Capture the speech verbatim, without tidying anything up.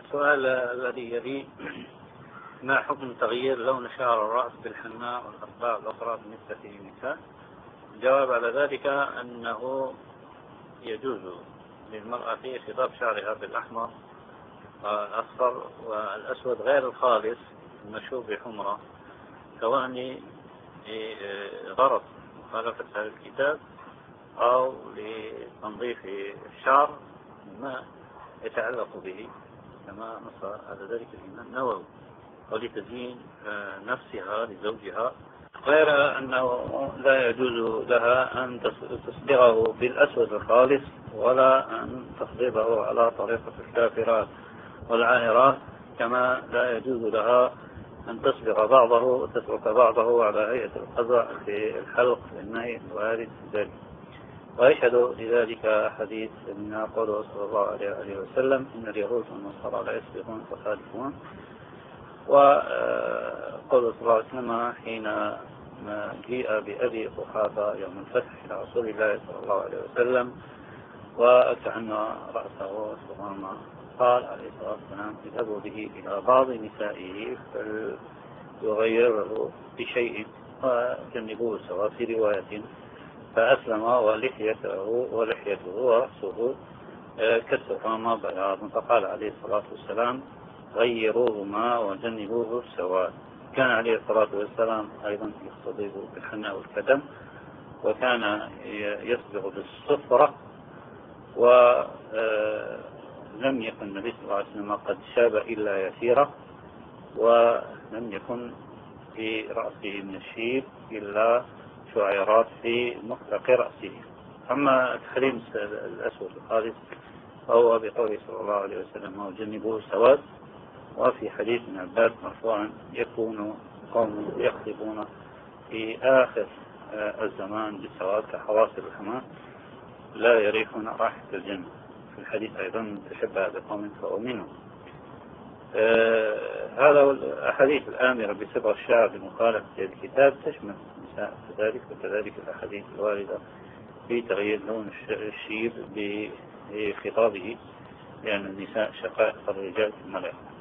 السؤال الذي يلي: ما حكم تغيير لون شعر الرأس بالحناء والأصباع الأخرى بالنسبة للنساء؟ الجواب على ذلك أنه يجوز للمرأة خضاب شعرها بالأحمر والأصفر والأسود غير الخالص المشوب بحمرة، سواء لغرض مخالفة هذا الكتاب أو لتنظيف الشعر ما يتعلق به، كما نص على ذلك الإمام النووي، ولتزيين نفسها لزوجها، غير أنه لا يجوز لها أن تصبغه بالأسود الخالص ولا أن تصبغه على طريقة الكافرات والعاهرات، كما لا يجوز لها أن تصبغ بعضه وتترك بعضه على هيئة القزع في الحلق للنهي الوارد ذلك. ويشهد لذلك حديث من قوله صلى الله عليه وسلم: إن اليهود والنصارى لا يسبغون فخالفون. وقوله صلى الله عليه وسلم حين جيء بأبي قحافة يوم الفتح إلى رسول الله صلى الله عليه وسلم وكأن رأسه سبحانه، قال عليه الصلاة والسلام: اذهبوا به إلى بعض نسائه فليغيره بشيء وجنبوه سواء. في رواية: فأسلم ولحيته ولحيته ورأسه كالسفامة بياض، فقال عليه الصلاة والسلام: غيروهما وجنبوه السواد. كان عليه الصلاة والسلام أيضا يصطبغ بالحناء والكدم، وكان يصبغ بالصفرة، ولم يكن النبي صلى الله عليه وسلم قد شاب إلا يسيرا، ولم يكن في رأسه من الشيب إلا شعيرات في مطلق رأسه. أما تحريم الأسود الخالص فهو بقوله صلى الله عليه وسلم: وجنبوه السواد. وفي حديث ابن عباس مرفوعا: يكون قوم يخطبون في آخر الزمان بالسواد كحواصل الحمام لا يريحون رائحة الجنة. في الحديث أيضا: تشبه بقوم فهو منهم. آه هذا الأحاديث الآمرة بصبغ الشعر بمخالفة الكتاب تشمل النساء كذلك، وكذلك الأحاديث الواردة في تغيير لون الشيب بخطابه، لأن النساء شقائق الرجال في الملائكة.